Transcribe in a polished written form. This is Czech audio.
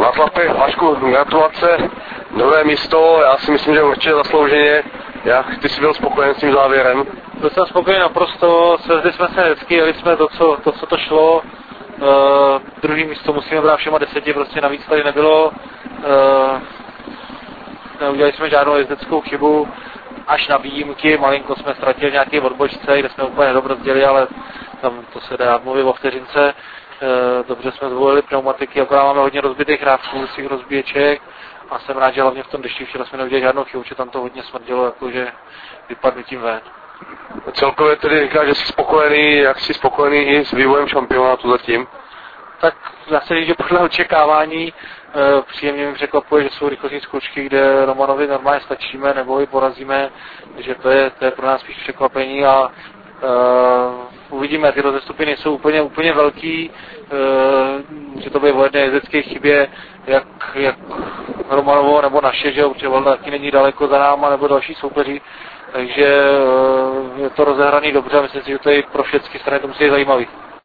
Václape, Vašku, gratulace, nové místo, já si myslím, že určitě zaslouženě. Ty jsi byl spokojen s tím závěrem? Byl jsem spokojen naprosto, svezli jsme se hezky, jeli jsme to, co to šlo. Druhý místo musíme brát všema 10, prostě navíc tady nebylo. Neudělali jsme žádnou jezdeckou chybu, až na výjimky, malinko jsme ztratili nějaké odbočce, kde jsme úplně nedobrozděli, ale tam to se dá mluvit o vteřince. Dobře jsme zvolili pneumatiky, akorát máme hodně rozbitých rávků, těch rozbíječek a jsem rád, že hlavně v tom dešti včera jsme neudělali žádnou chybu, že tam to hodně smrdělo, jakože vypadnutím ven. Celkově tedy říkáš, že jsi spokojený, jak jsi spokojený i s vývojem šampionátu zatím? Tak já se říct, že podle očekávání příjemně mi překvapuje, že jsou rychlostní zkoušky, kde Romanovi normálně stačíme nebo i porazíme, že to je pro nás spíš překvapení a uvidíme, ty rozestupy nejsou úplně velký, že to bude o jedné jezdecké chybě, jak Romanovo nebo naše, že určitě Valda taky není daleko za náma nebo další soupeři, takže je to rozehraný dobře a myslím si, že to je pro všechny strany to musí být zajímavý.